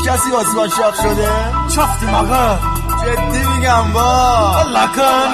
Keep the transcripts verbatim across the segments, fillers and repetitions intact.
کسی واسه من شاخ شده؟ چافتیم آقا، جدی میگم با لکن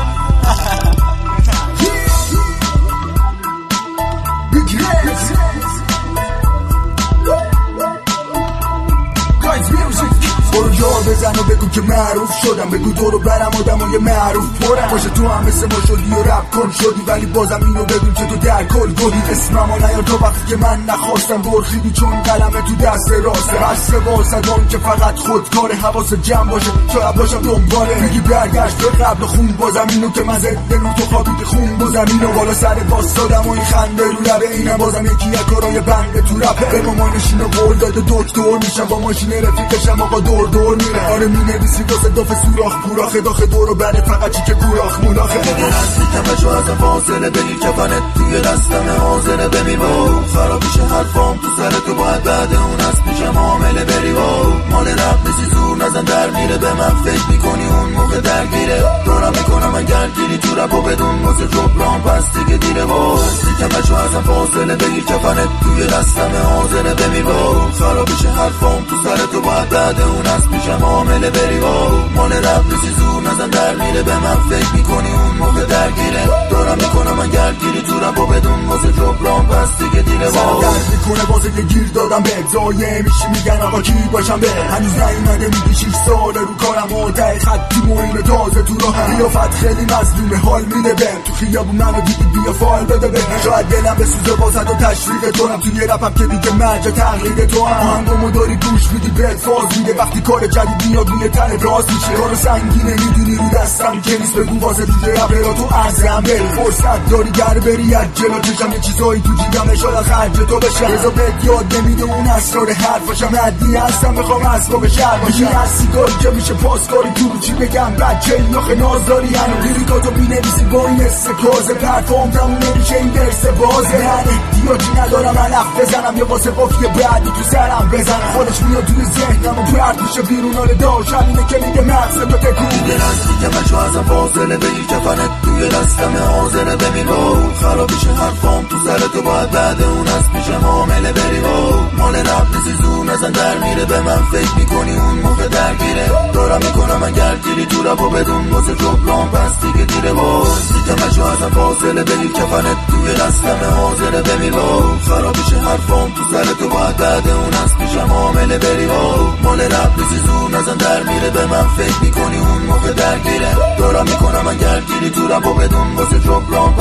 برو جا بزن و بگو که معروف شدم، بگو دورو برم آدم و یه معروف پرم باشه. تو هم مثل ما شدی و رپ کن شدی، ولی بازم اینو بدون که تو در کل گلی اسمم و نیار تو وقتی که من نخواستم. برخیدی چون قلمه تو دست راسته، بسته واسدان که فقط خودکار حواس جمع باشه. شاید باشم دنباله میگی برگشت به قبل خون، بازم اینو که من زده رو تو خوابیدی خون. بازم اینو بالا سر واسدادم و این خنده رو لبه، اینم بازم یکی یک کارای بنده تو رپه. به مامانشین و قول داده دکتر میشم، با ماشین رفیقشم آقا دور دور میره. آره مینویسی واسه داف سوراخ پوراخه داخه دورو بره، فقط چی که گوراخ مولاخه. اگه هستی کمشو از فاصله بگیر کفنت توی دستم حاضره بمی با خرابیشه حرفام تو سر تو، باید بعد اون از پیشم عامله بری با مال رب نیستی زور نزن در میره. به من فکر میکنی اون موقع درگیره، دورم میکنم من گرگیری تو رب و بدون واسه جبران پس دیگه دیره. با هستی کمشو از فاصله بگیر کفنت توی دستم حاضره بمی با خرابیشه حرفام تو سر تو، باید بعد اون از پیشم عامله بری با مال رب نیستی زور نزن در میره. به من فکر میکنی اون موقع درگیره، دورم میکنم من گرگیری تو رب و بدون واسه جبران پس دیگه دیره. با درد میکنه واسه یه گیر دادم به زایه میشی میگن آقا کی باشم به هنوز نیومده میگی شیش ساله رو کارم و ده خطی مهم تازه تو راهم. قیافت خیلی مظلومه حال میده بهم، تو خیابون منو دیدی بیا فال بده بهم. شاید دلم به سوزه بازد و تشویق تو هم، توی رپم که دیگه مرج تقلید تو هم. آهنگامو داری گوش میدی بهت فاز میده، وقتی کار جدید میاد روی تن راست میشه. کارو سنگینه میدونی رو دستم که نیست، بگو واسه دیگه رپرا تو ارزم بری. فرصت داری گر بری از جلو چشم، یه چیزایی تو جیبم شاید خرج تو بشم. رضا بهت یاد نمیده اون اسرار حرفاشم، عدی هستم میخوام اسباب شهر باشم. این از سیگاری که میشه پاسکاری تو چی بگم بچه این آخه ناز داری هنو لیریکاتو بینویسی با این استکازه. پرفام تموم نمیشه این درس بازه، من احتیاجی ندارم علف بزنم یا واسه قفیه بعدی تو سرم بزنم. خودش میاد توی ذهنم و پرد میشه بیرون، حال داشم اینه که میگه مغز تو تکون. دیگه نزدی کمشو ازم فاصله بگیر کفنت توی دستم حاضره بمیر با خرابیشه حرفام تو سر تو، باید بعد اون از پیشم عامله بری با مال رب نیستی زور نزن در میره. به من فکر میکنی اون موقع درگیره، دورم میکنم من گرگیری تو رب و بدون واسه جبران پس دیگه دیره. با کمشو ازم فاصله بگیر کفنت توی دستم حاضره بمیر با خرابیشه حرفام تو سر تو، باید بعد اون از پیشم عامله بری با مال رب نیستی زور نزن در میره. به من فکر میکنی اون موقع درگیره، دورم میکنم من گرگیری تو رب و بدون واسه جبران